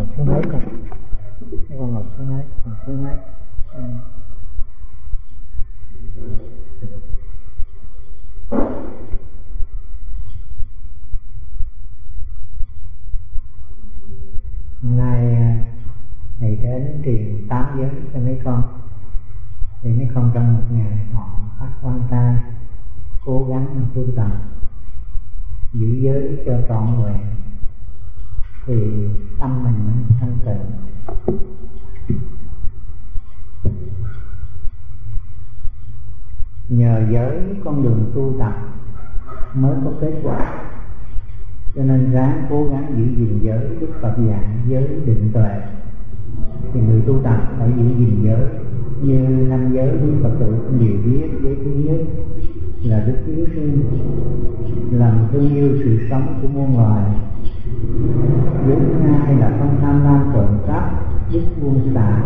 số mấy con? Mấy con ngồi số mấy? Ngồi số mấy? Hôm nay thầy đến truyền 8 giới cho mấy con, thì mấy con trong một ngày họ phát quan trai, cố gắng tu tập giữ giới cho trọn vẹn thì tâm mình mới thanh tịnh. Nhờ giới con đường tu tập mới có kết quả, cho nên ráng cố gắng giữ gìn giới. Đức Phật dạy giới định tuệ, thì người tu tập phải giữ gìn giới. Như 5 giới Đức Phật tử cũng đều biết. Giới thứ nhất là đức hiếu sinh, lòng thương yêu sự sống của muôn loài. Giới thứ hai là không tham lam trộm cắp, biết buông xả.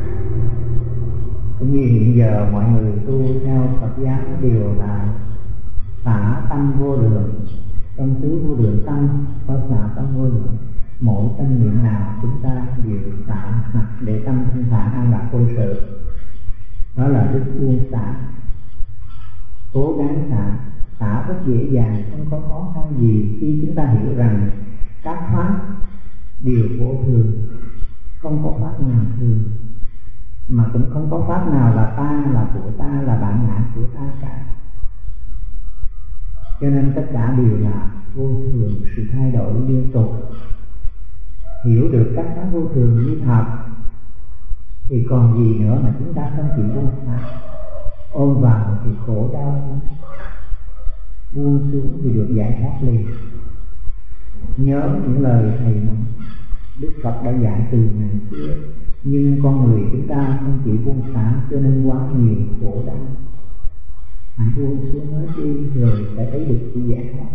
Cũng như hiện giờ mọi người tu theo Phật giáo đều là xả tâm vô lượng. Trong tứ vô lượng tâm có xả tâm vô lượng. Mỗi tâm niệm nào chúng ta đều xả hoặc để tâm thanh thản an lạc vô sự. Đó là đức buông xả. Cố gắng xả. Xả rất dễ dàng, không có khó khăn gì khi chúng ta hiểu rằng các pháp đều vô thường, không có pháp nào thường, mà cũng không có pháp nào là ta, là của ta, là bản ngã của ta cả. Cho nên tất cả đều là vô thường, sự thay đổi liên tục. Hiểu được các pháp vô thường như thật thì còn gì nữa mà chúng ta không chịu buông xả. Ôm vào thì khổ đau, buông xuống thì được giải thoát liền. Nhớ những lời thầy Đức Phật đã dạy từ ngày xưa, nhưng con người chúng ta không chịu buông xả, cho nên quá nhiều khổ đau. Hãy buông xuống hết đi rồi sẽ thấy được sự giải thoát.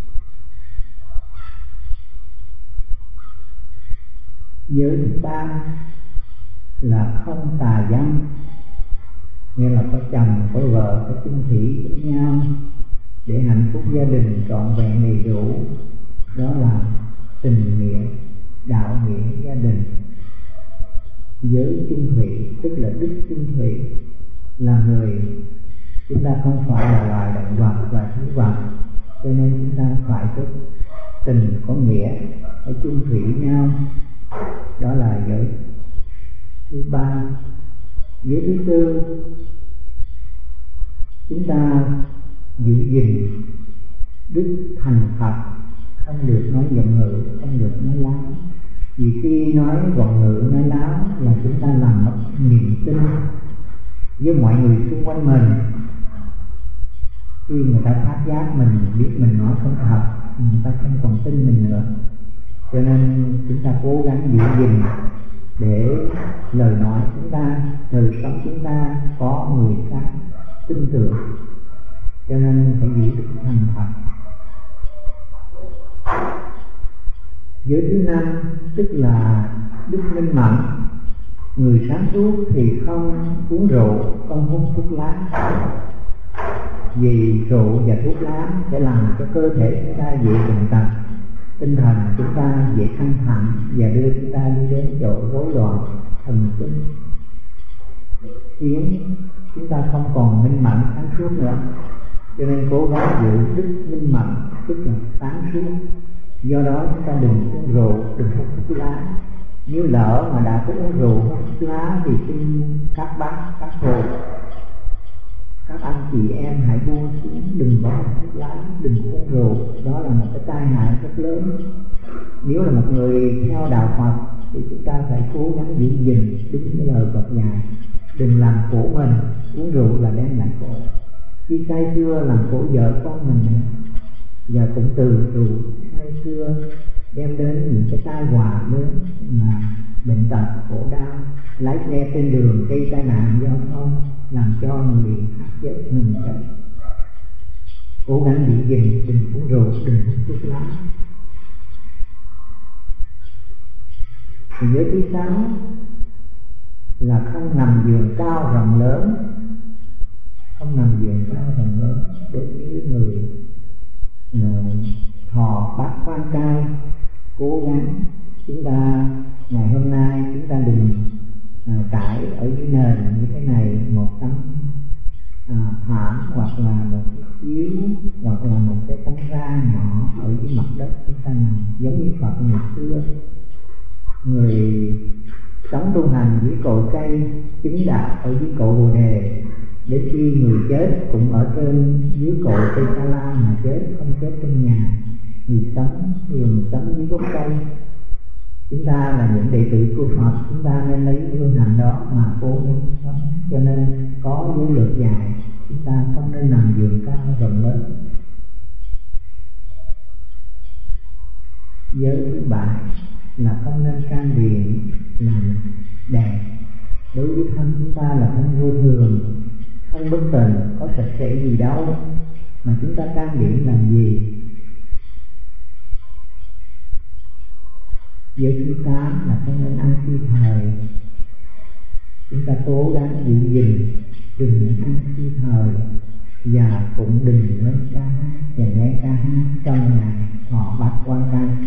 Giới thứ ba là không tà dâm, nghĩa là có chồng, có vợ, có chung thủy với nhau để hạnh phúc gia đình trọn vẹn đầy đủ. Đó là tình nghĩa, đạo nghĩa gia đình. Giới chung thủy tức là đức chung thủy, là người chúng ta không phải là loài động vật và thú vật, cho nên chúng ta phải có tình, có nghĩa, phải chung thủy nhau. Đó là giới thứ ba. Giới thứ tư, chúng ta giữ gìn đức thành thật, không được nói giọng ngữ, không được nói láo. Vì khi nói giọng ngữ, nói láo là chúng ta làm mất niềm tin với mọi người xung quanh mình. Khi người ta phát giác mình biết mình nói không thật, người ta không còn tin mình nữa. Cho nên chúng ta cố gắng giữ gìn để lời nói chúng ta, đời sống chúng ta có người khác tin tưởng. Cho nên phải giữ đức thành thật. Giới thứ năm tức là đức minh mẫn. Người sáng suốt thì không uống rượu, không hút thuốc lá. Vì rượu và thuốc lá sẽ làm cho cơ thể chúng ta dễ bệnh tật, tinh thần chúng ta dễ căng thẳng và đưa chúng ta đi đến chỗ rối loạn thần kinh, khiến chúng ta không còn minh mẫn sáng suốt nữa. Cho nên cố gắng giữ đức minh mẫn tức là sáng suốt. Do đó chúng ta đừng uống rượu, đừng hút thuốc lá. Nếu lỡ mà đã có uống rượu, hút thuốc lá thì xin các bác, các cô, các anh chị em hãy buông xuống, đừng có hút thuốc lá, đừng uống rượu. Đó là một cái tai hại rất lớn. Nếu là một người theo đạo Phật thì chúng ta phải cố gắng giữ gìn đúng cái lời Phật dạy, đừng làm khổ mình. Uống rượu là đem lại khổ. Khi say xưa làm khổ vợ con mình, và cũng từ rượu say xưa đem đến những cái tai họa lớn mà bệnh tật, khổ đau, lái xe trên đường gây tai nạn giao thông, làm cho người khác chết mình chết. Cố gắng giữ gìn, đừng uống rượu, đừng hút thuốc lá. Giới thứ sáu là không nằm giường cao rộng lớn. Không nằm giường cao rộng lớn đối với người thọ bát quan trai, cố gắng chúng ta ngày hôm nay chúng ta đừng trải ở dưới nền như thế này một tấm thảm hoặc là một chiếc chiếu hoặc là một cái tấm ra nhỏ ở dưới mặt đất chúng ta nằm, giống như Phật ngày xưa người sống tu hành dưới cội cây chứng đạo ở dưới cội Bồ Đề, đến khi người chết cũng ở trên dưới cội cây Sa La mà chết, không chết trong nhà. Người sống thường sống dưới gốc cây. Chúng ta là những đệ tử của Phật, chúng ta nên lấy phương hành đó mà cố gắng sống. Cho nên có giới luật dài, chúng ta không nên nằm giường cao rộng lớn. Giới thứ bảy là không nên trang điểm làm đẹp. Đối với thân chúng ta là thân vô thường, thân bất tịnh, có sạch sẽ gì đâu mà chúng ta trang điểm làm gì. Giới thứ 8 là không nên ăn phi thời. Chúng ta cố gắng giữ gìn đừng ăn phi thời, và cũng đừng lên ca hát và nghe ca hát trong ngày họ Bát Quan Trai.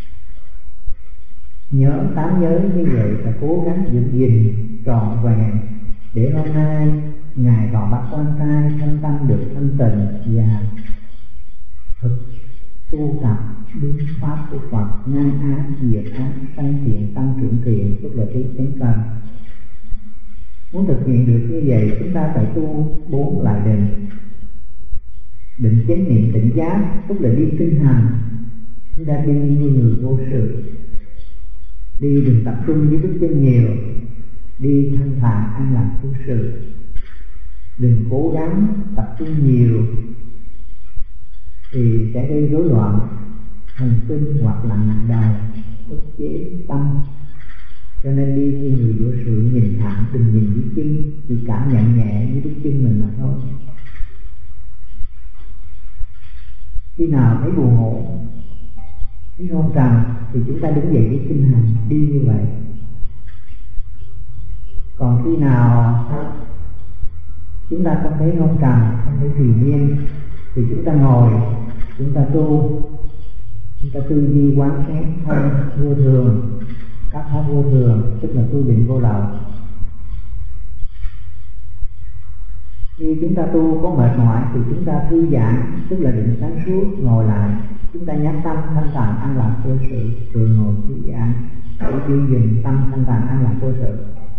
Nhớ 8 giới như vậy là cố gắng giữ gìn trọn vẹn để hôm nay ngày họ Bát Quan Trai thân tâm được thanh tịnh và thực tu tập đúng pháp của Phật, ngăn ác diệt ác, sanh thiện tăng trưởng thiện, tức là trí chánh cần. Muốn thực hiện được như vậy chúng ta phải tu 4 lại định. Định chánh niệm tỉnh giác, tức là đi kinh hành. Chúng ta đi như người vô sự, đi đừng tập trung với bước chân nhiều, đi thanh thản an lạc tu sự. Đừng cố gắng tập trung nhiều thì sẽ gây rối loạn thần kinh hoặc là nặng đầu, ức chế tâm. Cho nên đi như người vô sự, nhìn thẳng, đừng nhìn dưới chân, chỉ cảm nhận nhẹ với bước chân mình mà thôi. Khi nào thấy buồn ngủ, thấy hôn trầm thì chúng ta đứng dậy đi kinh hành, đi như vậy. Còn khi nào chúng ta không thấy hôn trầm, không thấy thùy miên thì chúng ta ngồi, chúng ta tu, chúng ta tư duy quán xét thân vô thường, các pháp vô thường, tức là tu định vô lậu. Khi chúng ta tu có mệt mỏi thì chúng ta thư giãn, tức là định sáng suốt, ngồi lại, chúng ta nhắc tâm thanh thản an lạc vô sự, rồi ngồi thư giãn để giữ gìn tâm thanh thản an lạc vô sự.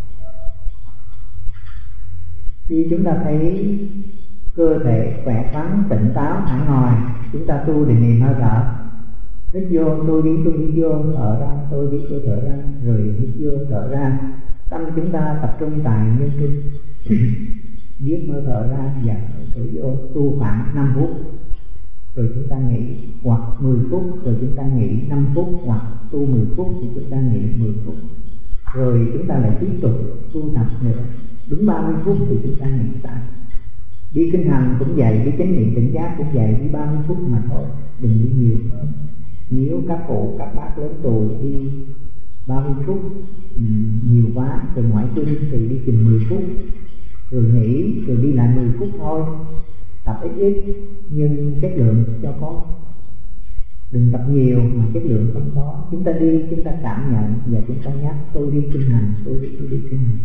Khi chúng ta thấy cơ thể khỏe khoắn, tỉnh táo, hẳn hồi, chúng ta tu định niệm hơi thở. Hít vô, tôi đi vô, thở ra, tôi đi tôi thở ra, rồi hít vô, thở ra. Tâm chúng ta tập trung tại nhân kinh, biết hơi thở ra và thở vô, tu khoảng 5 phút. Rồi chúng ta nghỉ, hoặc 10 phút, rồi chúng ta nghỉ 5 phút, hoặc tu 10 phút thì chúng ta nghỉ 10 phút. Rồi chúng ta lại tiếp tục tu tập nữa. Đúng 30 phút thì chúng ta nghỉ tạm. Đi kinh hành cũng vậy, đi chánh niệm tỉnh giác cũng vậy, đi 30 phút mà thôi, đừng đi nhiều hơn. Nếu các cụ, các bác lớn tuổi đi 30 phút nhiều quá, rồi ngoại kinh thì đi chừng 10 phút, rồi nghỉ, rồi đi lại 10 phút thôi. Tập ít ít nhưng chất lượng cho có. Đừng tập nhiều mà chất lượng không có. Chúng ta đi, chúng ta cảm nhận và chúng ta nhắc tôi đi kinh hành, tôi đi kinh hành.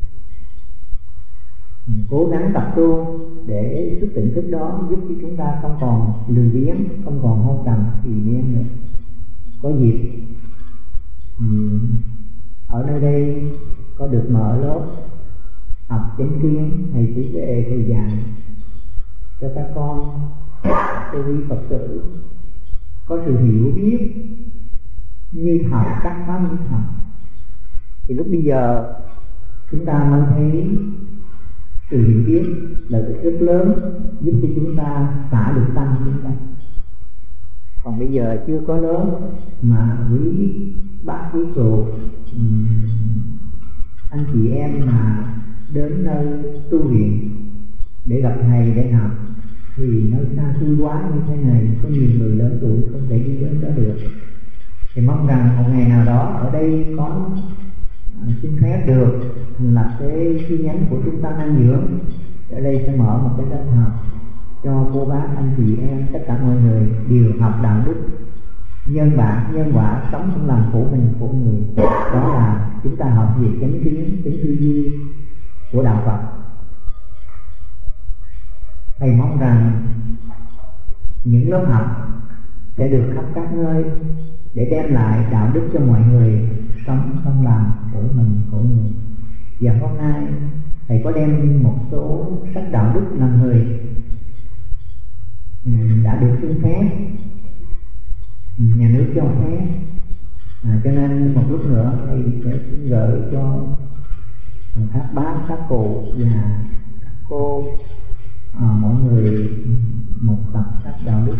Cố gắng tập tu để thức tỉnh thức đó giúp cho chúng ta không còn lười biếng, không còn hôn trầm thì nên nữa. Có dịp ở nơi đây có được mở lớp học chánh kiến, thầy chỉ về thầy dạy cho các con tu vi Phật tử có sự hiểu biết như thật, các pháp như thật. Thì lúc bây giờ chúng ta mới thấy sự hiểu biết là rất lớn, giúp cho chúng ta xả được tâm chúng ta. Còn bây giờ chưa có lớn mà quý bác quý cô anh chị em mà đến nơi tu viện để gặp thầy để học thì nơi xa xôi quá như thế này, có nhiều người lớn tuổi không thể đi đến đó được. Thì mong rằng một ngày nào đó ở đây có xin phép được thành lập cái chi nhánh của trung tâm an dưỡng, ở đây sẽ mở một cái lớp học cho cô bác anh chị em tất cả mọi người đều học đạo đức nhân bản nhân quả, sống không làm khổ khổ mình khổ người. Đó là chúng ta học về chánh kiến, chánh tư duy của đạo Phật. Thầy mong rằng những lớp học sẽ được khắp các nơi để đem lại đạo đức cho mọi người, sống không làm khổ mình khổ người. Và hôm nay thầy có đem một số sách đạo đức làm người đã được xin phép, nhà nước cho phép, cho nên một lúc nữa thầy sẽ gửi cho các bác, các cụ và các cô mỗi người một tập sách đạo đức,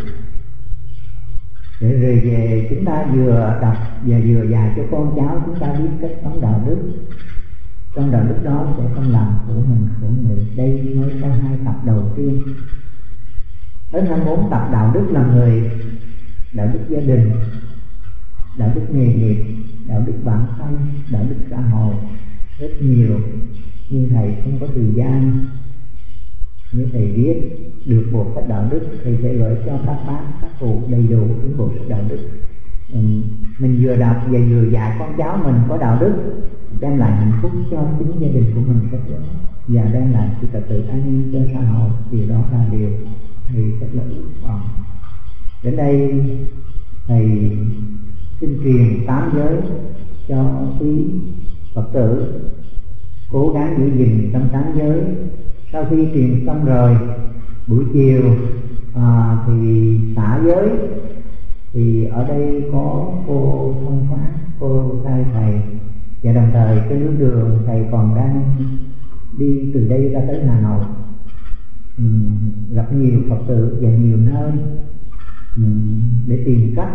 để rồi về chúng ta vừa đọc và vừa dạy cho con cháu chúng ta biết cách sống đạo đức. Trong đạo đức đó sẽ không làm khổ mình khổ người. Đây mới có 2 tập đầu tiên. Đến 24 tập đạo đức làm người: đạo đức gia đình, đạo đức nghề nghiệp, đạo đức bản thân, đạo đức xã hội, rất nhiều. Nhưng thầy không có thời gian. Nếu thầy viết được bộ sách đạo đức, thầy sẽ gửi cho các bác, các cụ đầy đủ những bộ sách đạo đức. Mình vừa đọc và vừa dạy con cháu mình có đạo đức, đem lại hạnh phúc cho chính gia đình của mình rất lớn, và đem lại sự trật tự an ninh cho xã hội. Điều đó là điều thầy rất là ước vọng. Đến đây thầy xin truyền 8 giới cho quý Phật tử, cố gắng giữ gìn trong 8 giới. Sau khi truyền xong rồi, buổi chiều thì xả giới. Thì ở đây có cô thông pháp, cô thay thầy, và đồng thời cái nước đường thầy còn đang đi từ đây ra tới Hà Nội, gặp nhiều Phật tử và nhiều nơi để tìm cách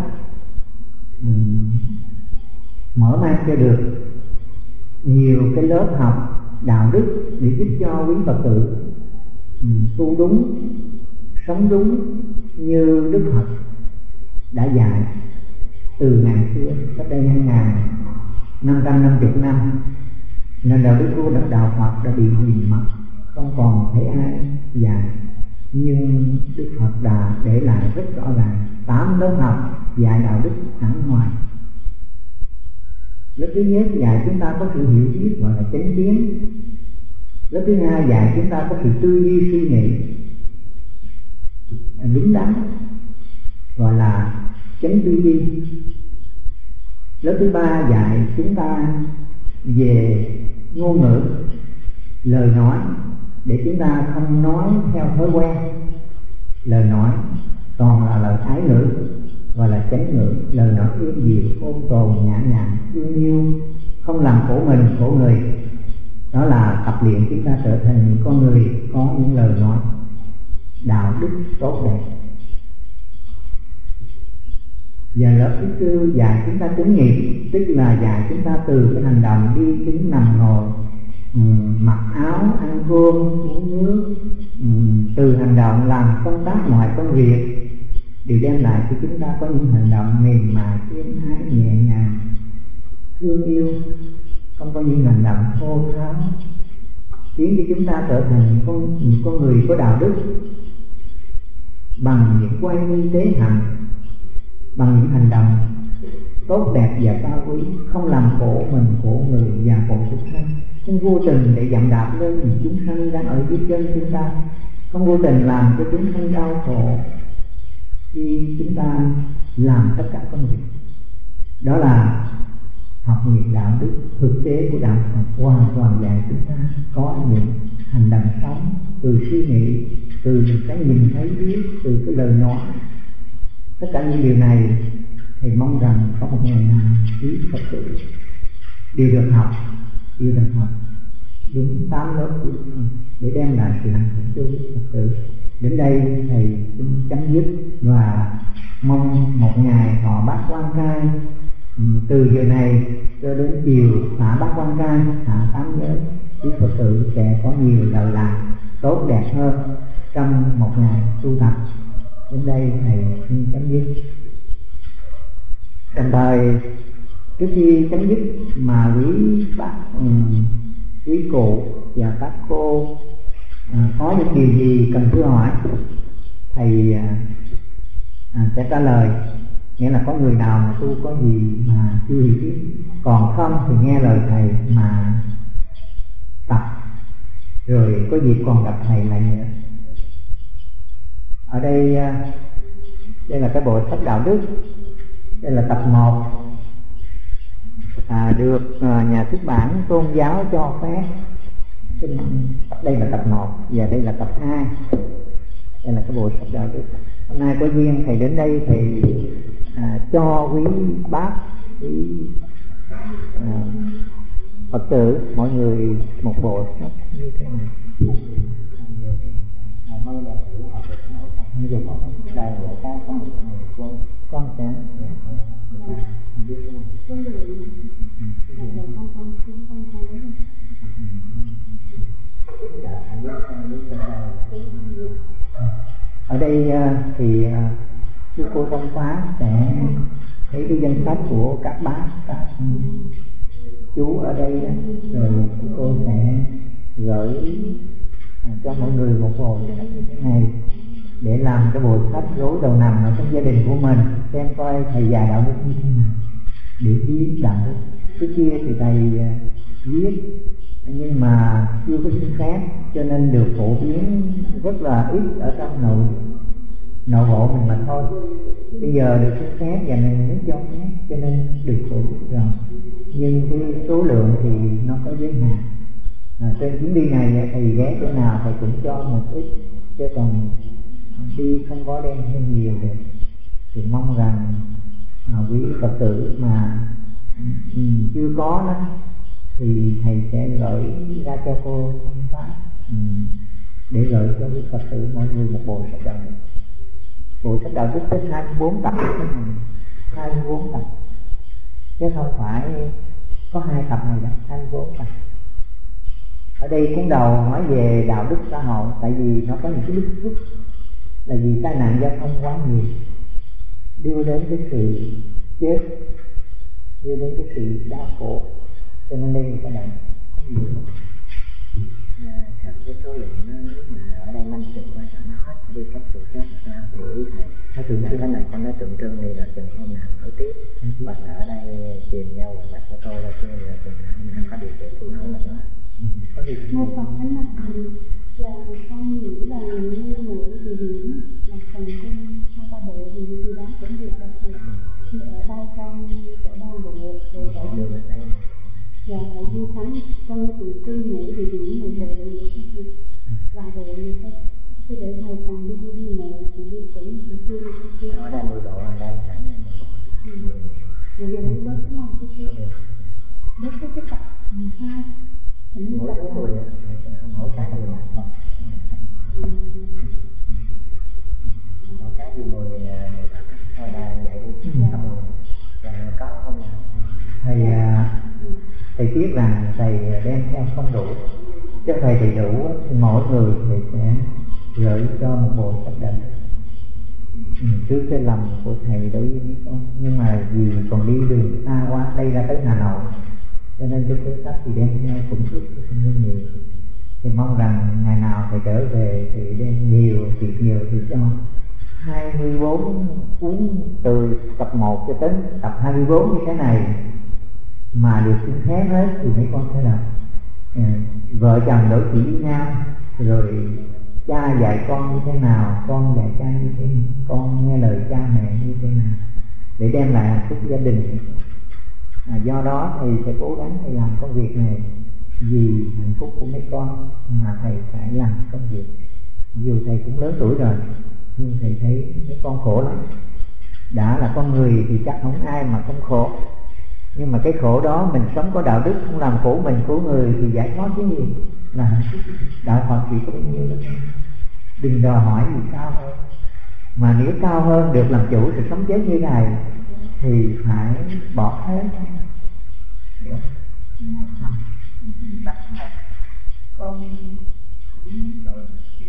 mở mang cho được nhiều cái lớp học đạo đức để giúp cho quý Phật tử tu đúng, sống đúng như Đức Phật đã dạy từ ngàn xưa, cách đây 2550 năm. Nên đạo đức của đạo Phật đã bị hủy mất, không còn thấy ai dạy. Nhưng Đức Phật đã để lại rất rõ ràng 8 lớp học dạy đạo đức hẳn hoài. Lớp thứ nhất dạy chúng ta có sự hiểu biết gọi là chánh kiến. Lớp thứ hai dạy chúng ta có sự tư duy suy nghĩ đúng đắn, gọi là chánh tư duy. Lớp thứ ba dạy chúng ta về ngôn ngữ, lời nói, để chúng ta không nói theo thói quen. Lời nói còn là lời ái ngữ, gọi là chánh ngữ, lời nói êm dịu, ôn tồn, nhã nhặn, thương yêu, không làm khổ mình khổ người. Đó là tập luyện chúng ta trở thành những con người có những lời nói đạo đức tốt đẹp. Và lớp thứ tư dạy chúng ta tính nghiệp, tức là dạy chúng ta từ cái hành động đi đứng nằm ngồi, mặc áo, ăn cơm, uống nước, từ hành động làm công tác mọi công việc, đều đem lại cho chúng ta có những hành động mềm mại, êm ái, nhẹ nhàng, thương yêu, không có những hành động thô tháo, khiến cho chúng ta trở thành những con người có đạo đức bằng những quay vi tế hạnh, bằng những hành động tốt đẹp và cao quý, không làm khổ mình khổ người và khổ chúng sanh, không vô tình để dặm đạp lên những chúng sanh đang ở dưới chân chúng ta, không vô tình làm cho chúng sanh đau khổ khi chúng ta làm tất cả công việc. Đó là học nghiệp đạo đức thực tế của đạo Phật, hoàn toàn dạy chúng ta có những hành động sống từ suy nghĩ, từ cái nhìn thấy biết, từ cái lời nói. Tất cả những điều này thầy mong rằng có một ngày nào quý Phật tử đều được học đúng 8 lớp để đem lại sự hạnh phúc cho quý Phật tử. Đến đây thầy xin chấm dứt và mong một ngày họ bát quan trai, từ giờ này cho đến chiều xả bát quan trai, xả 8 giới, quý Phật tử sẽ có nhiều lời lạc tốt đẹp hơn trong một ngày tu tập. Đến đây thầy xin chấm dứt. Đồng thời trước khi chấm dứt mà quý bác, quý cụ và các cô có những điều gì cần thưa hỏi, thầy sẽ trả lời. nghĩa là có người nào mà tu có gì mà chưa hiểu biết, còn không thì nghe lời thầy mà tập, rồi có dịp còn gặp thầy lại nữa. Ở đây là cái bộ sách đạo đức, đây là tập 1, được nhà xuất bản Tôn Giáo cho phép. Đây là tập 1 và đây là tập 2. Đây là cái bộ sách đạo đức. Hôm nay có duyên thầy đến đây, thầy cho quý bác, quý Phật tử mọi người một bộ sách như thế này. Đây là cái con sẽ ở đây thì sư cô Tâm Phá sẽ thấy cái danh sách của các bác, các chú ở đây, rồi sư cô sẽ gửi cho mọi người một bộ sách như thế này để làm cái bộ sách rối đầu nằm ở trong gia đình của mình, xem coi thầy dạy đạo đức như thế nào để viết đạo đức. Trước kia thì thầy viết nhưng mà chưa có xin phép, cho nên được phổ biến rất là ít ở trong nội bộ mình mà thôi. Bây giờ được xin phép và mình mới cho phép, cho nên được phổ biến rồi, nhưng cái số lượng thì nó có giới hạn. Trên chuyến đi này thầy ghé chỗ nào thầy cũng cho một ít, chứ còn đi không có đem thêm nhiều được. Thì mong rằng quý Phật tử mà chưa có đó thì thầy sẽ gửi ra cho cô Thanh Pháp để gửi cho quý Phật tử mọi người một bộ sách đạo đức. Bộ sách đạo đức tới 24 tập, 24 tập, chứ không phải có 2 tập này đâu, 24 tập. Ở đây cuốn đầu nói về đạo đức xã hội, tại vì nó có những cái bức xúc là vì tai nạn giao thông quá nhiều, đưa đến cái sự chết, đưa đến cái sự đau khổ, cho nên đây là cái này không nhiều lắm. Cái số lượng nó ở đây 50 và nó hết đi các sự khác thì ý thầy cái này con nói tượng trưng này là chừng hôm nào nổi tiếp, và ở đây tìm nhau và cho tôi là kia là chừng hôm nào có điều kiện phụ nữ là nó có điều kiện. Một phần cái mặt và con nghĩ là như mỗi địa điểm là phần trên hai ba bộ thì đó cũng được là thầy ở đây trong chỗ 3 bộ rồi ở đây và ở du thánh con tượng trưng mỗi địa điểm một bộ như thế và bộ như thế, chứ để thầy còn đi mẹ thì đi tỉnh thì đi ở đây 10 độ ở đây sẵn rồi giờ lấy bớt cái lòng cái bớt cái tập 2 mỗi đứa 10 mỗi cái 10 mỗi cái gì 10 tập thôi là vậy đi và có không nào thầy tiếc rằng thầy đem theo không đủ, chứ thầy thì đủ thì mỗi người thầy sẽ gửi cho một bộ sách đạo đức. Trước cái lầm của thầy đối với mấy con, nhưng mà vì còn đi đường xa quá, đây ra tới Hà Nội, cho nên cái cuốn sách thì đem theo cũng chút không có nhiều. Thì mong rằng ngày nào thầy trở về thì đem nhiều thì cho 24 cuốn từ tập 1 cho đến tập 24 như thế này mà được xin phép hết thì mấy con sẽ làm. Vợ chồng đối xử với nhau, rồi cha dạy con như thế nào, con dạy cha như thế nào, con nghe lời cha mẹ như thế nào, để đem lại hạnh phúc gia đình. Do đó thầy sẽ cố gắng thầy làm công việc này vì hạnh phúc của mấy con mà thầy phải làm công việc. Dù thầy cũng lớn tuổi rồi nhưng thầy thấy mấy con khổ lắm. Đã là con người thì chắc không ai mà không khổ, nhưng mà cái khổ đó mình sống có đạo đức, không làm khổ mình khổ người thì giải thoát cái gì? Là đạo Phật chỉ có bao nhiêu đó. Đừng đòi hỏi gì cao hơn, mà nếu cao hơn được làm chủ sự sống chết như này thì phải bỏ hết. con cũng rồi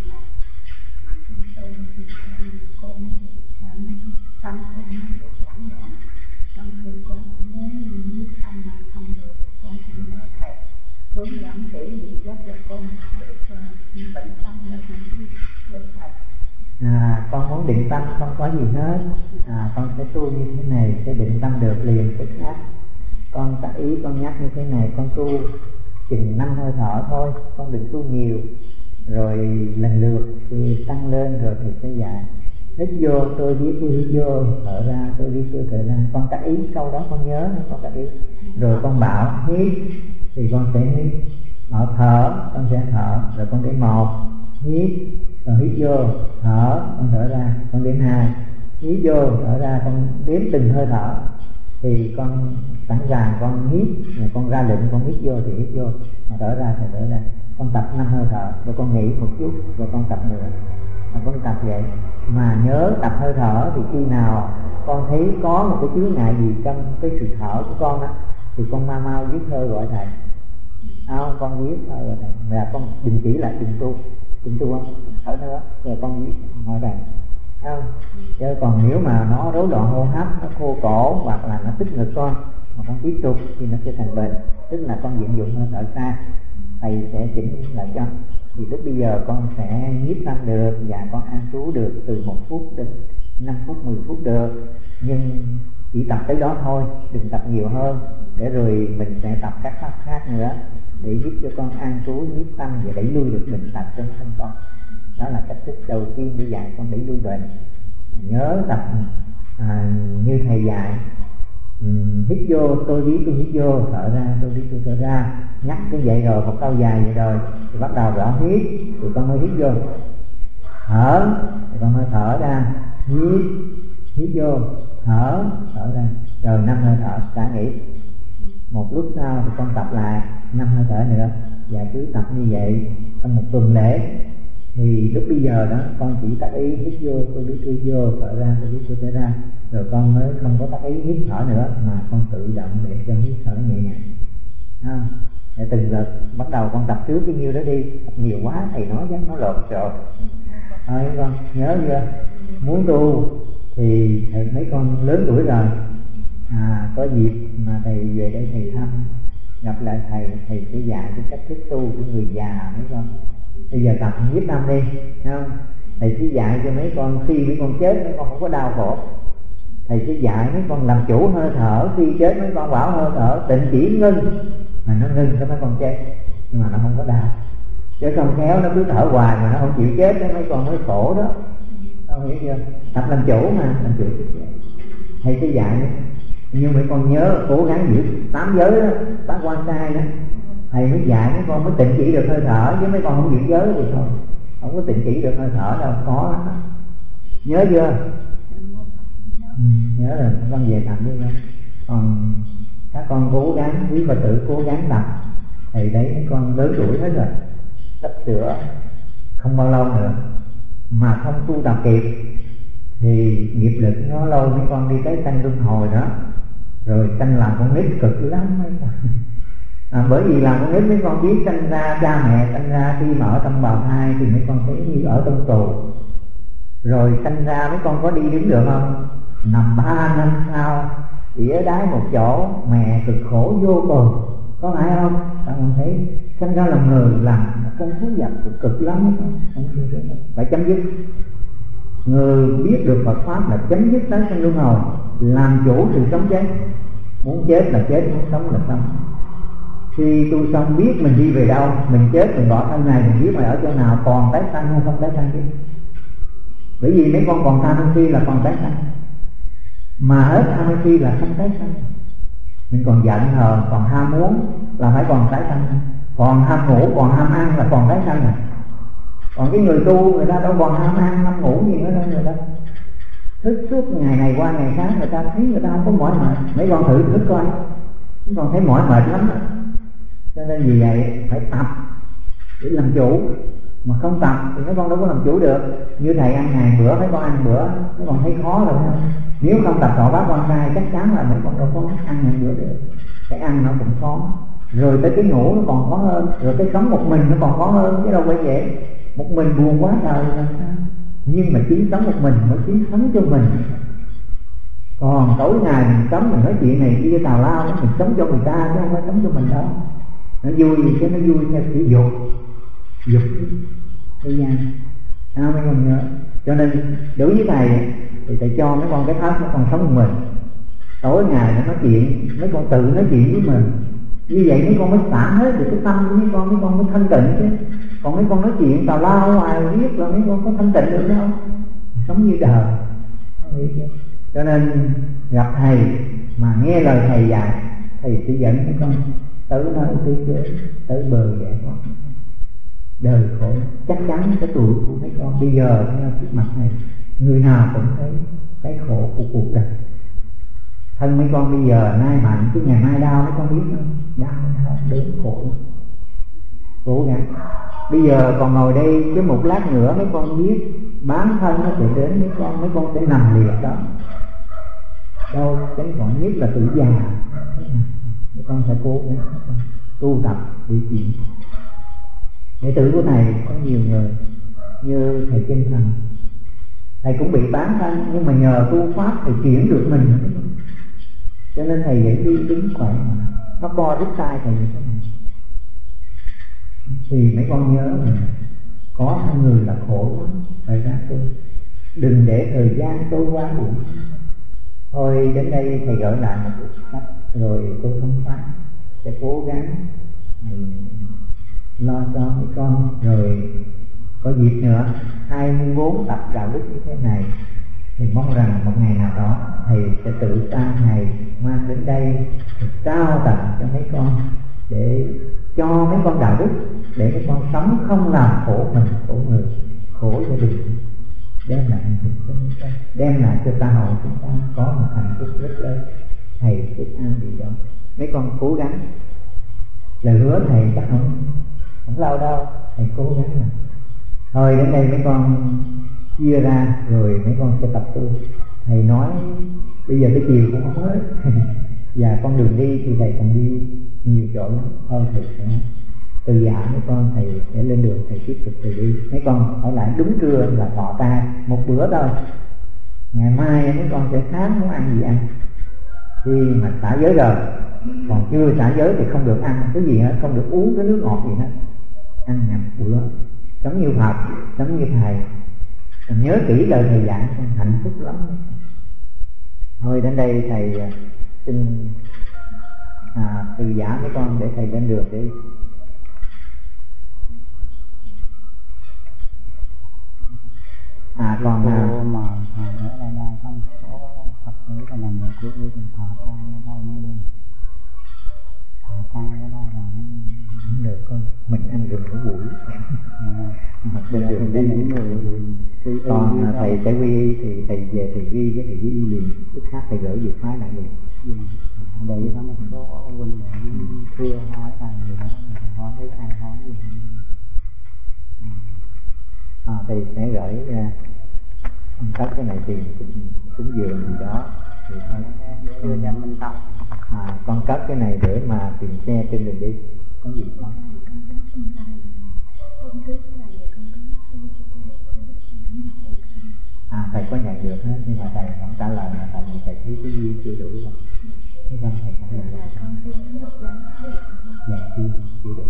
con tâm không được lãng mạn, trong khi con cũng muốn giúp anh mà không được, con cũng nhờ thầy hướng dẫn kỹ gì rất là con được bệnh tâm là được thầy. Con muốn muốn định tâm không có gì hết. Con sẽ tu như thế này sẽ định tâm được liền tức khắc. Con tác ý con nhắc như thế này, con tu chừng 5 hơi thở thôi, con đừng tu nhiều. Rồi lần lượt thì tăng lên rồi thì sẽ dạy. Hít vô tôi biết tôi hít vô, thở ra tôi biết tôi thở ra. Con tác ý sau đó con nhớ con tác ý. Rồi con bảo hít thì con sẽ hít, bảo thở con sẽ thở. Rồi con đến 1 hít, rồi hít vô thở, con thở ra. Con đến 2 hít vô thở ra, con đếm từng hơi thở. Thì con sẵn sàng con hít, rồi con ra lệnh con hít vô thì hít vô, mà thở ra thì thở ra. Con tập 5 hơi thở, rồi con nghỉ một chút, rồi con tập nữa. Con tập vậy. Mà nhớ tập hơi thở thì khi nào con thấy có một cái chướng ngại gì trong cái sự thở của con á, thì con mau viết thơ gọi thầy. Con viết thơ gọi thầy. Và con đình chỉ lại đừng tu không? Thở nữa, rồi con viết gọi thầy. Chứ còn nếu mà nó rối loạn hô hấp, nó khô cổ hoặc là nó tức ngực con mà con tiếp tục thì nó sẽ thành bệnh. Tức là con vận dụng hơi thở sai, thầy sẽ chỉnh lại cho. Thì lúc bây giờ con sẽ nhiếp tâm được và con an trú được từ 1 phút đến 5 phút, 10 phút được. Nhưng chỉ tập tới đó thôi, đừng tập nhiều hơn. Để rồi mình sẽ tập các pháp khác nữa để giúp cho con an trú, nhiếp tâm và đẩy lui được bệnh tật trong thân con. Đó là cách thức đầu tiên để dạy con đẩy lui bệnh. Nhớ tập như thầy dạy. Hít vô tôi biết tôi hít vô, thở ra tôi biết tôi thở ra. Nhắc cái vậy rồi, một câu dài vậy rồi thì bắt đầu rõ hít thì con mới hít vô, thở thì con mới thở ra. Hít vô thở ra. Rồi 5 hơi thở đã nghỉ. Một lúc sau thì con tập lại 5 hơi thở nữa. Và cứ tập như vậy trong 1 tuần lễ. Thì lúc bây giờ đó con chỉ tác ý hít vô tôi biết tôi vô, thở ra tôi biết tôi thở ra. Rồi con mới không có tác ý hít thở nữa, mà con tự động để cho hít thở nhẹ nhàng. Để từng lượt bắt đầu con tập trước cái nhiêu đó đi. Tập nhiều quá thầy nói chắc nó lộn xộn. Con nhớ chưa? Muốn tu thì thầy mấy con lớn tuổi rồi, có dịp mà thầy về đây thầy thăm, gặp lại thầy sẽ dạy cái cách thức tu của người già mấy con. Bây giờ tập nhiếp tâm đi, không? Thầy sẽ dạy cho mấy con khi mấy con chết mấy con không có đau khổ. Thầy sẽ dạy mấy con làm chủ hơi thở. Khi chết mấy con bảo hơi thở tịnh chỉ ngưng, mà nó ngưng cho mấy con chết, nhưng mà nó không có đau. Chứ không khéo nó cứ thở hoài mà nó không chịu chết, mấy con mới khổ đó. Không hiểu chưa? Tập làm chủ mà, làm chủ. Thầy sẽ dạy nữa. Nhưng mấy con nhớ cố gắng giữ 8 giới đó, 8 quan sai đó. Thầy mới dạy mấy con mới tịnh chỉ được hơi thở, chứ mấy con không giữ giới thì thôi, không có tịnh chỉ được hơi thở đâu, khó lắm. Nhớ chưa? Nhớ rồi, con về tập đi. Còn các con cố gắng, quý Phật tử cố gắng tập. Thầy đấy mấy con lớn tuổi hết rồi, sắp sửa không bao lâu nữa mà không tu tập kịp thì nghiệp lực nó lâu mấy con đi tới sanh luân hồi đó. Rồi sanh làm con nít cực lắm mấy con. Bởi vì làm con nít mấy con biết sanh ra cha mẹ sanh ra khi mà ở trong bào thai thì mấy con thấy như ở trong tù. Rồi sanh ra mấy con có đi đứng được không? Nằm 3 năm sau chỉ ở đáy một chỗ, mẹ cực khổ vô cùng, có phải không? Các con thấy sanh ra làm người làm con thú vật cực lắm mấy con. Phải chấm dứt. Người biết được Phật pháp là chấm dứt tái sanh luân hồi, làm chủ sự sống chết. Muốn chết là chết, muốn sống là sống. Khi tu xong biết mình đi về đâu, mình chết mình bỏ thân này, mình biết mình ở chỗ nào, còn tái sanh hay không tái sanh chứ. Bởi vì mấy con còn tham si là còn tái sanh, mà hết tham si là không tái sanh. Mình còn giận hờn, còn ham muốn là phải còn tái sanh. Còn ham ngủ, còn ham ăn là còn tái sanh này. Còn cái người tu người ta đâu còn ham ăn, ham ngủ gì nữa đâu. Người ta thức suốt ngày này qua ngày khác, người ta thấy người ta không có mỏi mệt. Mấy con thử thức coi, mấy con thấy mỏi mệt lắm đó. Cho nên vì vậy phải tập để làm chủ. Mà không tập thì mấy con đâu có làm chủ được. Như thầy ăn ngày bữa, mấy con ăn bữa, mấy con thấy khó rồi không? Nếu không tập thọ bát quan trai chắc chắn là mấy con đâu có ăn ngày bữa được. Cái ăn nó cũng khó. Rồi tới cái ngủ nó còn khó hơn. Rồi cái sống một mình nó còn khó hơn, chứ đâu phải vậy. Một mình buồn quá trời làm sao. Nhưng mà chính sống một mình mới chính sống cho mình. Còn tối ngày mình sống, mình nói chuyện này kia tào lao, mình sống cho người ta chứ không phải sống cho mình đâu. Nó vui gì chứ, nó vui theo kiểu dục thế gian. mấy con nhớ. Cho nên đối với thầy thì thầy cho mấy con cái pháp mấy con sống một mình, tối ngày nó nói chuyện, mấy con tự nói chuyện với mình. Như vậy mấy con mới xả hết được cái tâm của mấy con mới thanh tịnh chứ. Còn mấy con nói chuyện tào lao ngoài biết là mấy con có thanh tịnh được đâu, sống như đời. Cho nên gặp thầy mà nghe lời thầy dạy, thầy sẽ dẫn mấy con tới nơi tới chỗ, tới bờ giải thoát. Đời khổ chắc chắn cái tuổi của mấy con bây giờ trước mặt này, người nào cũng thấy cái khổ của cuộc đời. Thân mấy con bây giờ nay mạnh chứ ngày mai đau, mấy con biết không? Đau đớn khổ. Cố gắng. Bây giờ còn ngồi đây chứ một lát nữa mấy con biết bán thân nó sẽ đến mấy con sẽ nằm liệt đó. Đâu cái còn nhất là tuổi già. Mấy con phải cố gắng tu tập để chuyển. Đệ tử của thầy có nhiều người như thầy Chân Thành, thầy cũng bị bán thân nhưng mà nhờ tu pháp thầy chuyển được mình. Cho nên thầy dạy đi đứng khỏe mà nó co rút tay thầy như thế này. Thì mấy con nhớ là có hai người là khổ lắm, phải ra tu. Đừng để thời gian trôi qua uổng. Thôi đến đây thầy gửi lại một chút sách rồi tôi thông pháp sẽ cố gắng lo cho mấy con. Rồi có dịp nữa 24 tập đạo đức như thế này thì mong rằng một ngày nào đó thầy sẽ tự ta ngày mang đến đây trao tặng cho mấy con, để cho mấy con đạo đức, để mấy con sống không làm khổ mình, khổ người, khổ gia đình, đem lại hạnh phúc cho mấy con, đem lại cho xã hội chúng ta có một hạnh phúc rất lớn. Thầy sẽ an gì đó mấy con cố gắng. Lời hứa thầy chắc không lâu đâu, thầy cố gắng rồi. Thôi đến đây mấy con chia ra rồi mấy con sẽ tập tu. Thầy nói bây giờ tới chiều cũng không hết và con đường đi thì thầy còn đi nhiều chỗ lắm. Thôi thầy sẽ từ giả mấy con, thầy sẽ lên đường, thầy tiếp tục thầy đi. Mấy con ở lại đúng trưa là thọ ta một bữa thôi. Ngày mai mấy con sẽ sáng muốn ăn gì ăn. Khi mà xả giới rồi, còn chưa xả giới thì không được ăn cái gì hết, không được uống cái nước ngọt gì hết. Ăn nhầm bữa giống như Phật, giống như thầy. Nhớ kỹ lời thầy dạy, hạnh phúc lắm. Thôi đến đây thầy xin từ giả mấy con để thầy lên đường đi. Còn mà thầy ở đây có một số Phật tử là làm việc của thọ trai ở đây mới đi. Thọ trai ở đây là không được con, mình ăn rừng ở buổi bên đường đi những người. Còn thầy sẽ quy y thì thầy về thầy ghi với thầy ghi liền, lúc khác thầy gửi việc phái lại liền. Ở đây có một số huynh đệ chưa hỏi thầy gì đó, thầy hỏi với ai hỏi gì. Thầy sẽ gửi tất cái này tiền cúng dường gì đó thì thôi Dạ Minh Tông. Con cất cái này để mà tìm xe trên đường đi. Có gì không? Thầy có nhận được hết nhưng mà thầy không trả lời là tại vì thầy thấy cái duyên chưa đủ rồi. Thế không thầy không nhận được. Dạ chưa đủ.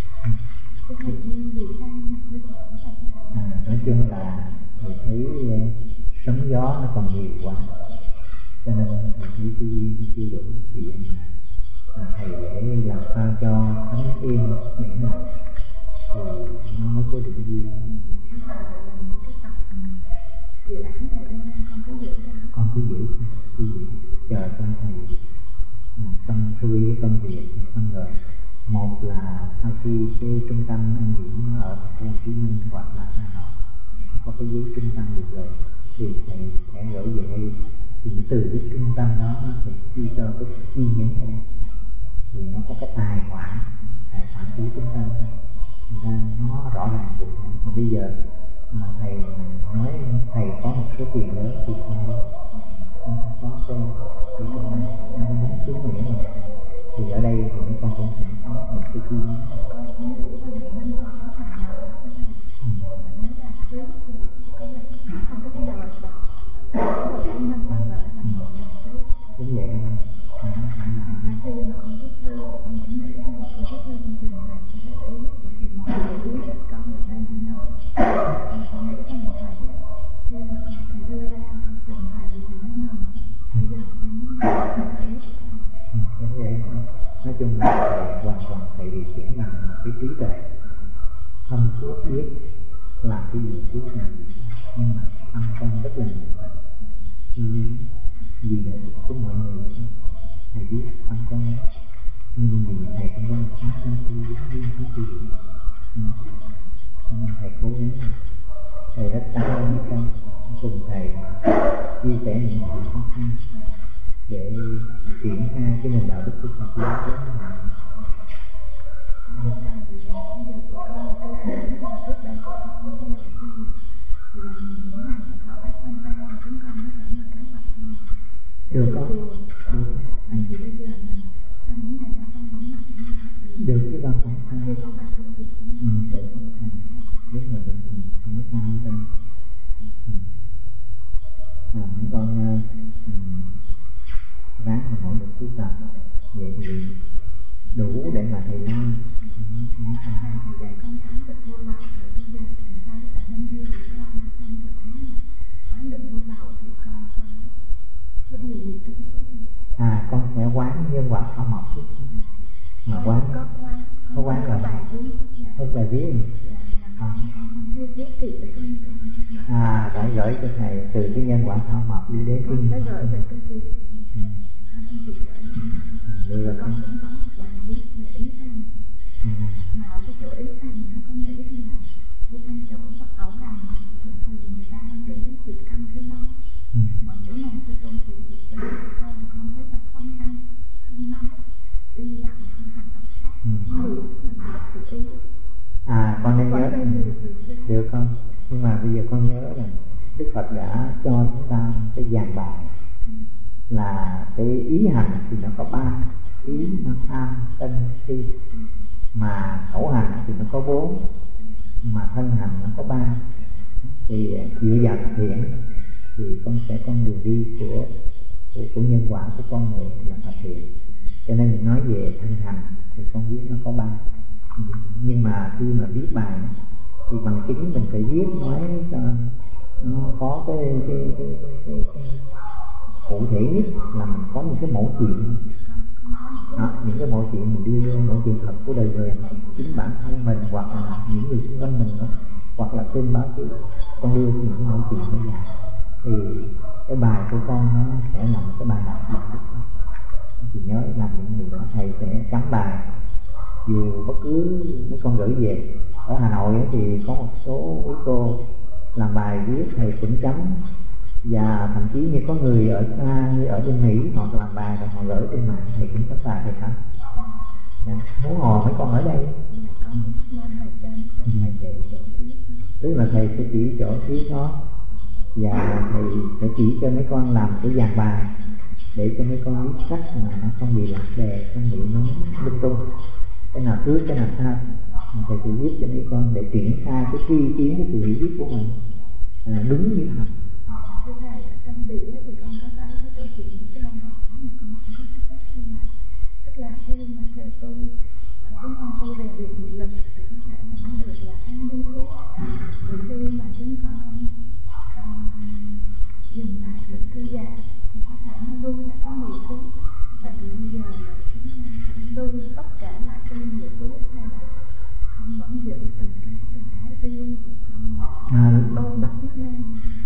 Nói chung là thầy thấy sóng gió nó còn nhiều quá, cho nên thầy thấy cái duyên chưa đủ. Thì thầy để làm sao cho thánh yên miễn là thì nó mới có được duyên. Con cứ giữ chờ cho thầy tâm chú ý cái công việc con người. Một là sau khi cái trung tâm an dưỡng ở thành phố Hồ Chí Minh hoặc là Hà Nội có cái giấy trung tâm được rồi thì thầy sẽ gửi về đây, thì từ cái trung tâm đó nó sẽ chi cho cái chi nhánh ở đây, thì nó có cái tài khoản của trung tâm nó rõ ràng được. Còn bây giờ thầy nói thầy có một số tiền lớn thì không có cái trung tâm nó muốn xuống nghĩa rồi, thì ở đây thì mấy con cũng sẽ có một cái chi nhánh. Đúng vậy. Nói chung là thầy hoàn toàn thầy điều khiển bằng một cái trí tuệ thông suốt, biết làm cái gì trước nào, nhưng mà tâm con rất là nhiều vì là của mọi người. Thầy biết tâm con nhưng vì thầy cũng có một sáng sáng tư đúng như cái chuyện cho nên thầy cố gắng. Thầy rất cảm ơn con cùng thầy chia sẻ những chuyện khó khăn để triển khai cái nền đạo đức của Phật giáo. Được không? Được chứ đâu phải sao. Biết là được, không có sao hết. Mấy con ráng mà nỗ lực tu tập, vậy thì đủ để mà thầy lo. Thầy dạy con quán được vô lậu, rồi bây giờ thầy thấy là nhân duyên của con không được quán được vô lậu thì con cái điều gì thứ nhất? Con sẽ quán nhân quả thảo mộc chứ. Mà quán có quán rồi. Có bài viết. Phải gửi cho thầy từ cái nhân quả thảo mộc đi đến kinh. Phải gửi về cái gì? Được con cũng có một bài viết về ý thanh. Mà ở cái chỗ ý thanh nó có nghĩ thế này, cái thanh chỗ Phật ẩu rằng thường người ta hay nghĩ đến chuyện ăn cái nóng. Mọi chỗ này tôi tôn chuyện thực tế thôi, con thấy là không ăn, không nóng, đi dặn không hành động khác. Tự ý. Con nên nhớ được không? Nhưng mà bây giờ con nhớ là Đức Phật đã cho chúng ta cái dàn bài là cái ý hành thì nó có 3, ý nó tham sân si, mà khẩu hành thì nó có 4, mà thân hành nó có 3. Thì dựa vào thực hiện thì con sẽ con đường đi của nhân quả của con người là thực hiện. Cho nên mình nói về thân hành thì con biết nó có 3. Nhưng mà khi mà viết bài thì bằng chứng mình phải viết nói cho nó có cái cụ thể nhất là mình có những cái mẫu chuyện những cái mẫu chuyện mình đưa mẫu chuyện thật của đời người, chính bản thân mình hoặc là những người xung quanh mình đó, hoặc là trên báo chí con đưa những cái mẫu chuyện nó dài thì cái bài của con nó sẽ là một cái bài đọc thì nhớ làm những điều đó. Thầy sẽ chấm bài dù bất cứ mấy con gửi về ở Hà Nội thì có một số quý cô làm bài viết thầy cũng chấm, và thậm chí như có người ở xa như ở bên Mỹ họ làm bài rồi họ gửi trên mạng thầy cũng chấm bài thầy hết. Muốn hồ mấy con ở đây tức là thầy sẽ chỉ chỗ phía đó và thầy sẽ chỉ cho mấy con làm cái dàn bài để cho mấy con biết cách mà nó không bị lạc đề, không bị nó lung tung, cái nào trước cái nào sau. Thầy sẽ viết cho mấy con để triển khai cái suy kiến, cái sự hiểu biết của mình đúng như thật. Thưa thầy, ở trong Bỉ thì con có thấy cái câu chuyện cái lòng hỏi mà con cũng có thắc mắc như vậy. Tức là khi mà theo tôi chúng con tu về việc nghị lực thì có thể là nó được là cái lý thuyết. Rồi khi mà chúng con dừng lại được thư giãn thì có thể nó luôn là có nghị thuyết. Vậy thì bây giờ là chúng ta phải lưu tất cả lại cái nghị thuyết hay là con vẫn giữ từng cái riêng của con đôn đốc nó lên.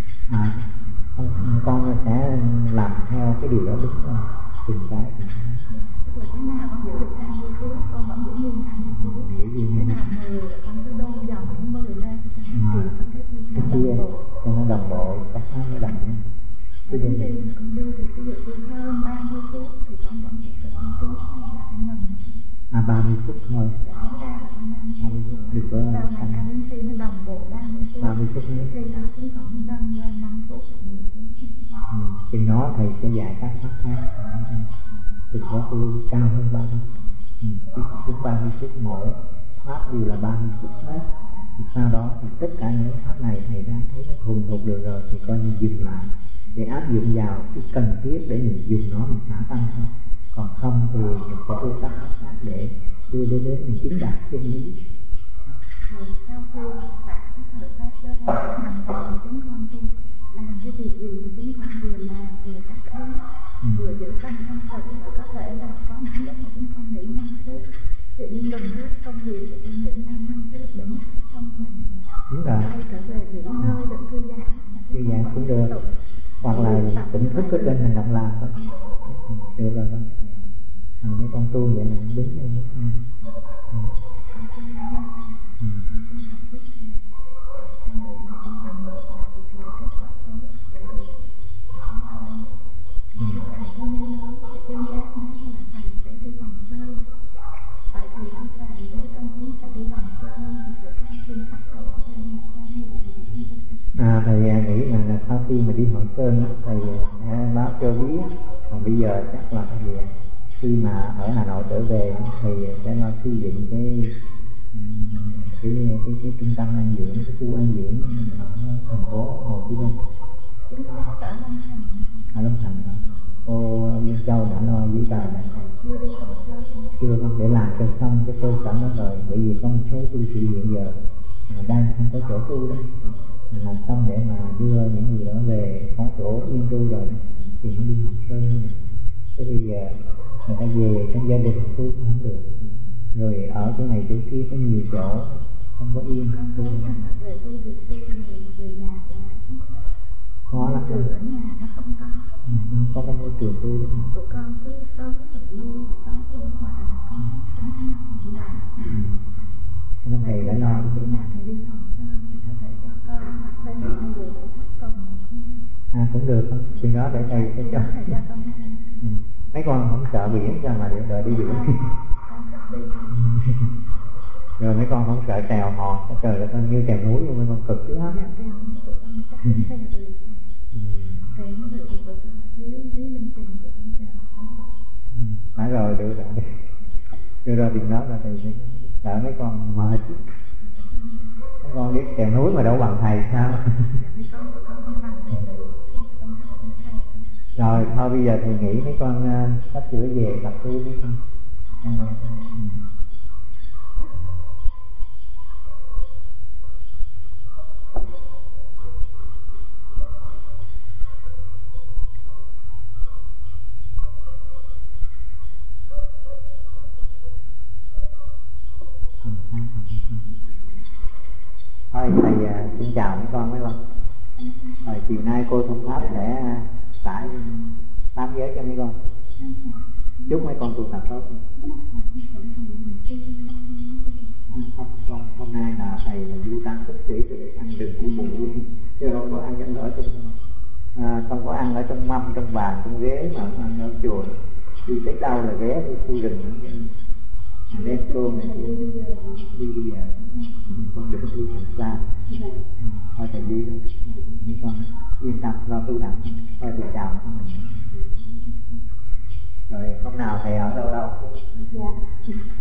Con sẽ làm theo cái điều đó đúng không? Từng cái. Tức là cái nào con giữ được 20 phút, con vẫn giữ nguyên 20 phút. Cái nào 10 là con cứ đôn dòng đến 10 lên, cái kia cho nó đồng bộ, chắc nó đồng nhau. Đến khi mà con đi thì ví dụ như hơn 30 phút thì con vẫn chỉ cần con cứ lại ngừng. 30 phút thôi. Được rồi. Đến khi nó đồng bộ 30 phút nữa. Khi đó chúng con nâng lên 5 phút. Thì nó thầy sẽ dạy các pháp khác. Đừng có tu cao hơn 30 phút. 30 phút mỗi pháp đều là 30 phút hết. Thì sau đó thì tất cả những pháp này thầy đã thấy nó thuần thục được rồi thì coi như dừng lại để áp dụng vào cái cần thiết để mình dùng nó mình xả tăng thôi. Còn không thì mình sẽ tu các pháp khác để đưa đến mình chứng đạt chân lý. Rồi sau khi cả cái thời pháp đó hành động chúng con tu làm cái việc gì chúng con vừa làm vừa phát thấy vừa giữ tâm thanh tịnh, rồi có thể là có những lúc mà chúng con nghĩ con tu vậy là đúng rồi. Thầy nghĩ là sau khi mà đi Hoàng Sơn thầy báo cho biết, còn bây giờ chắc là thầy khi mà ở Hà Nội trở về thầy sẽ lo xây dựng cái trung tâm ăn dưỡng, cái khu ăn dưỡng ở thành phố Hồ Chí Minh. Ở Long Thành cô Liên Châu đã lo giấy tờ chưa không, để làm cho xong cái cơ sở đó rồi, bởi vì con số tu sĩ hiện giờ đang không có chỗ tu đó, làm xong để mà đưa những người đó về có chỗ yên tu rồi thì mới đi Hoàng Sơn nữa. Thế bây giờ người ta về trong gia đình tu cũng không được, rồi ở chỗ này chỗ kia có nhiều chỗ không có yên tu. Khó lắm rồi. Không có cái môi trường tu đó. Nên thầy đã lo cũng được không? Chuyện đó để thầy sẽ cho. Mấy con không sợ biển sao mà đợi đi biển. Rồi mấy con không sợ trèo hò, trời ơi như trèo núi nhưng mấy con cực chứ hết. Phải rồi, được rồi. Đưa ra tiền đó là thầy sợ mấy con mệt. Mấy con biết trèo núi mà đâu bằng thầy sao? Rồi thôi bây giờ thầy nghĩ mấy con sắp sửa về tập tu biết không? Thôi thầy xin chào mấy con. Rồi chiều nay cô Thông Pháp sẽ tải 8 giới cho mấy con. Chúc mấy con tu tập tốt. Hôm nay là thầy là du tăng thức sĩ thì ăn đừng của bụng, chứ không có ăn ở trong không có ăn ở trong mâm, trong bàn, trong ghế mà ăn ở chùa. Đi tới đâu là ghé đi khu rừng đem cơm này đi bây giờ con đừng đi thật xa. Thôi thầy đi thôi, mấy con yên tâm lo tu tập. Thôi thầy chào. Rồi hôm nào thầy ở đâu? Dạ.